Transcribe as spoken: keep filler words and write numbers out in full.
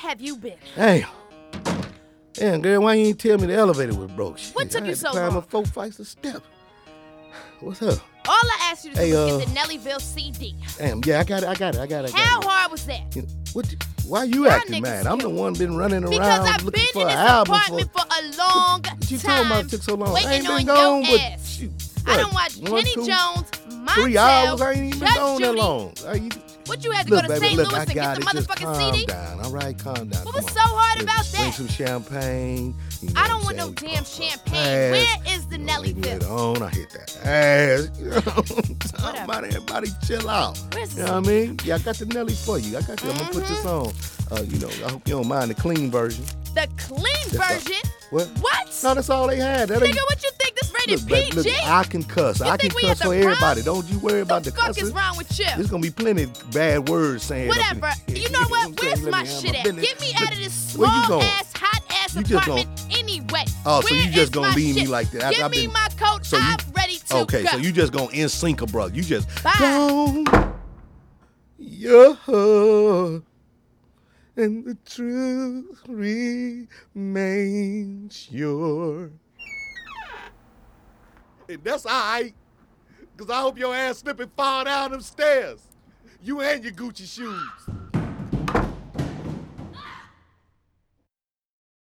have you been? Damn. Damn, girl, why you ain't tell me the elevator was broke? Shit, What took I you had so to climb long? up four flights of steps. What's up? All I asked you to do Hey, was uh, get the Nellyville C D. Damn, yeah, I got it, I got it, I got it. I got How it. hard was that? You know, what? you- Why you Y'all acting niggas mad? I'm the stupid. one been running around Because I've looking been for in an this album apartment for. for a long What you time. talking about? It took so long. I Waiting ain't on been your gone, but ass. shoot, I what, done watched one, Kenny two, Jones, Three Montel, hours. I ain't even been Judge gone that Judy. long. Are you, What you had to look, go to baby, Saint look, Louis I to got get it. the Just motherfucking calm C D? down. All right, calm down. What Come was on. so hard Let's about Drink that? some champagne. You know I don't what want I'm no saying? damn Pump up champagne. ass. Where is the You know, leave me Nellyville? alone. I hit that ass. You know what I'm talking Whatever. about? Everybody chill out. Where's the You know what I mean? Yeah, I got the Nelly for you. I got you. I'm going to put this on. Uh, you know, I hope you don't mind the clean version. The clean That's all- version? What? What? No, that's all they had. That ain't, Nigga, what you think this rated look, baby, P look, G? I can cuss. You I can think we cuss at the for everybody. prom? Don't you worry about the the fuck cussing. is wrong with you? There's gonna be plenty of bad words saying. up in- Whatever. You know what? I'm saying? Where's Let my me have shit my at? business. Get me Look, out of this where you small going? ass, hot ass You just apartment anyway. Oh, so Where you just is gonna my leave me shit? like that? I- Give I've me been- my coat. so you- I'm ready to Okay, go. so you just gonna in sync a brother. You just Bye. go. Yeah. And the truth remains sure. And that's all right. Because I hope your ass slip and fall down them stairs. You and your Gucci shoes.